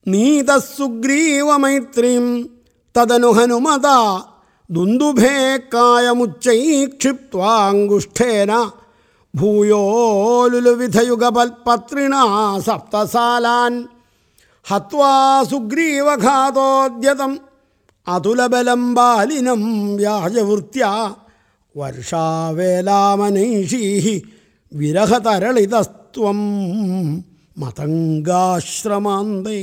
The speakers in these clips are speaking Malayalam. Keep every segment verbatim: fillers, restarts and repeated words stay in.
നീതസുഗ്രീവമൈത്രീം തദനു ഹനുമത ദുന്ദുഭേ കായമുച്ചൈക്ഷിപ്ത്വാങ്കുഷ്ഠേന ഭൂയോലുലുവിധയുഗപൽപത്രിണാ സപ്തസാലാൻ ഹത്വാ സുഗ്രീവഘാതോദ്യതം അതുലബലം ബാലിനം വ്യാജവൃത്യാ വർഷാവേലാമനൈഷീഃ വിരഹതരളിതസ്ത്വം മതംഗാശ്രമാന്തേ.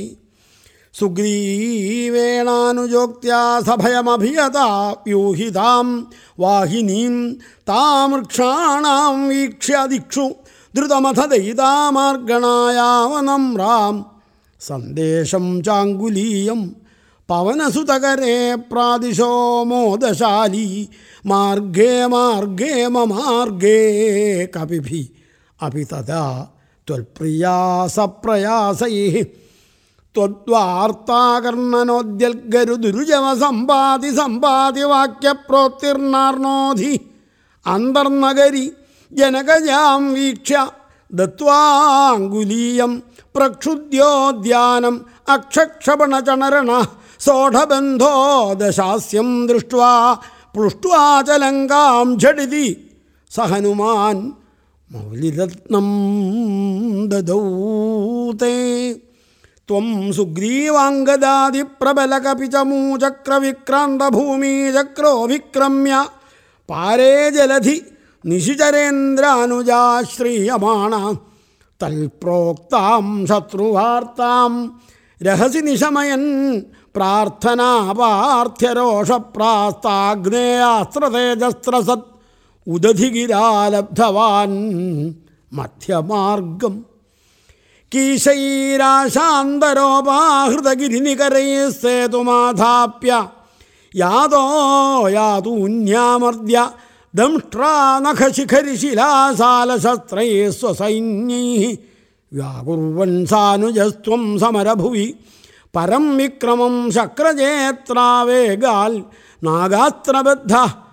സുഗ്രീവേണാനുജോക്ത്യാ സഭയമഭിയതാ വ്യൂഹിതാം വാഹിനീം താമൃക്ഷാണാം വീക്ഷ്യ ദിക്ഷു ദ്രുതമഥ ദയിതാമാർഗണായാവനമ്രാം സന്ദേശം ചാങ്കുലീയം പവനസുതകരേ പ്രാദിശോ മോദശാലി മാർഗേ മാർഗേ മമാർഗേ കപിഭി അപി തദാ ത്വൽപ്രിയാസപ്രയാസൈഃ ത്വദ്വാർത്താകർണനോദ്യൽഗരുദുരുജവ സമ്പാതി സമ്പാതി വാക്യപ്രോത്തിർണാർണോധി അന്തർനഗരി ജനകജാം വീക്ഷ്യ ദത്വാങ്കുലീയം പ്രക്ഷുദ്യോദ്യാനം അക്ഷക്ഷപണചണരണ സോഢബന്ധോ ദശാസ്യം ദൃഷ്ട്വാ പ്ലുഷ്ട്വാ ച ലങ്കാം ഝടിതി സ ഹനുമാൻ മൗലിരത്നം ദദൗ തേ. ത്വം സുഗ്രീവാംഗദാദിപ്രബലകപിചമൂചക്രവിക്രാന്തഭൂമിചക്രോഭിക്രമ്യ പാരേ ജലധി നിശിചരേന്ദ്രാനുജാശ്രീയമാണ തൽപ്രോക്താം ശത്രുവാർത്താം രഹസി നിശമയൻ പ്രാർത്ഥനാപാർത്ഥ്യരോഷപ്രാസ്താഗ്നേയാസ്ത്രതേജസ്ത്രസത് ഉദധിഗിരാലബ്ധവാൻ മധ്യമാർഗം. കീശൈരാശാന്തരോപാഹൃതഗിരിനികരൈः സേതുമാധാപ്യ യാതോ യാതൂന്യാമർദ്യ ദംഷ്ട്രാനഖശിഖരിശിലാസാലശസ്ത്രൈः സ്വസൈന്യൈः വ്യാകുർവൻ സാനുജസ്ത്വം സമരഭുവി പരം വിക്രമം ശക്രജേത്രാവേഗാൽ നാഗാസ്ത്രബദ്ധ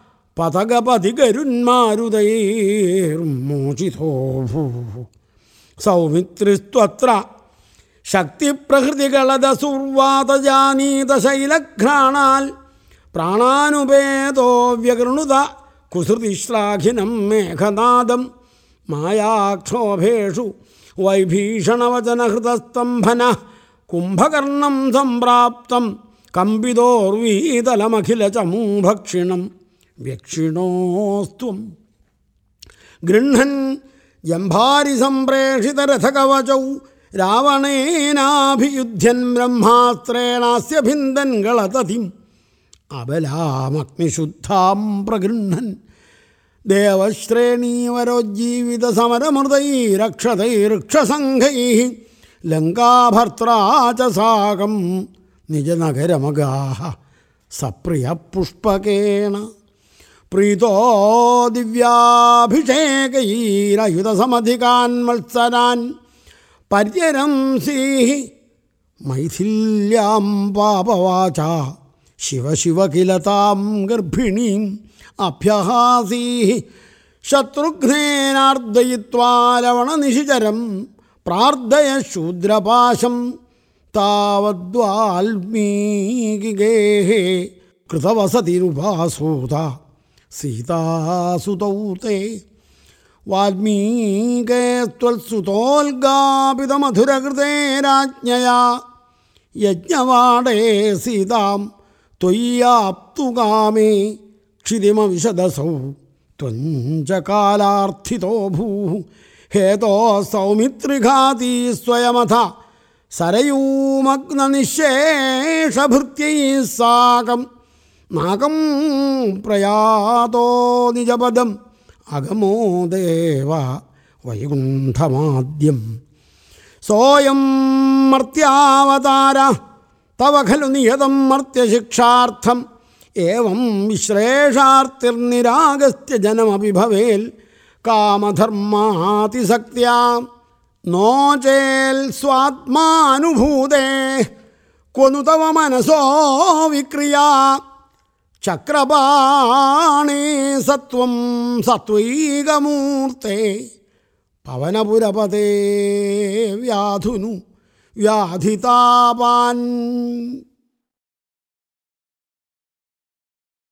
പതകപതികരുന്മാരുതൈർമോചിതോ ഭൂഃ. സൗമിത്രിസ്ത്വത്ര ശക്തിപ്രഹൃതികളദസുർവാതജാനീതശൈലഘ്രാണാൽ പ്രാണാനുപേതോ വ്യകൃണുത കുസൃതിശ്ലാഘിനം മേഘനാദം മായാക്ഷോഭേഷു വൈഭീഷണവചനഹൃതസ്തംഭന കുംഭകർണം സംപ്രാപ്തം കമ്പിതോർവീതലമഖിലചമൂഭക്ഷിണം വ്യക്ഷിണോസ്ത്വം. ഗൃഹ്ണൻ ജംഭാരി സംപ്രേഷിതരഥകവചൗ രാവണേനാഭിയുധ്യൻ ബ്രഹ്മാസ്ത്രേണാസ്യ ഭിന്ദൻ ഗളതതിം അബലാമഗ്നിശുദ്ധാം പ്രഗൃഹ്ണൻ ദേവശ്രേണീവരോജ്ജീവിതസമരമൃതൈരക്ഷതൈർക്ഷസംഘൈഃ ലങ്കാഭർത്രാ ച സാകം നിജനഗരമഗാഃ സപ്രിയപുഷ്പകേണ. പ്രീതോ ദിവ്യാഭിഷേകൈരയുധസമധികാൻ മത്സരാൻ പര്യരംസീഃ മൈഥില്യാം പാപവാച ശിവ ശിവ കില താം ഗർഭിണീം അഭ്യഹാസീഃ ശത്രുഘ്നേനാർദ്ദയിത്വാ ലവണനിശിചരം പ്രാർത്ഥയ ശൂദ്രപാശം താവദ്വാൽമീകിഗേഃ കൃതവസതിരുപാസൂത സീതാസുതൗ തേ. വാൽമീകേസ്ത്വൽസുതോൽഗാപിതമധുരകൃതേ രാജ്ഞയാ യജ്ഞവാടേ സീതാം ത്വയ്യാപ്തുകാമേ ക്ഷിതിമവിശദസൗ ത്വഞ്ചകാലാർത്ഥിതോ ഭൂഃ. ഹേതോ സൗമിത്രിഘാതീ സ്വയമഥ സരയൂമഗ്നനിശേഷഭൃത്യൈः സാകം നാഗം പ്രയാതോ നിജപദം അഗമോ ദേവ വൈകുണ്ഠമാദ്യം. സോയം മർത്യാവതാര തവ ഖലു നിയതം മർത്യശിക്ഷാർത്ഥം ഏവം വിശ്രേഷാർത്തിർനിരാഗസ്ത്യ ജനമപി ഭവേൽ കാമധർമാതിസക്ത്യാ നോ ചേൽ സ്വാത്മാനുഭൂതേ ക്വനു തവ മനസോ വിക്രിയാ ചക്രപാണേ സത്വം സത്വൈകമൂർത്തേ പവനപുരപതേ വ്യാധുനു വ്യാധിതാപാൻ.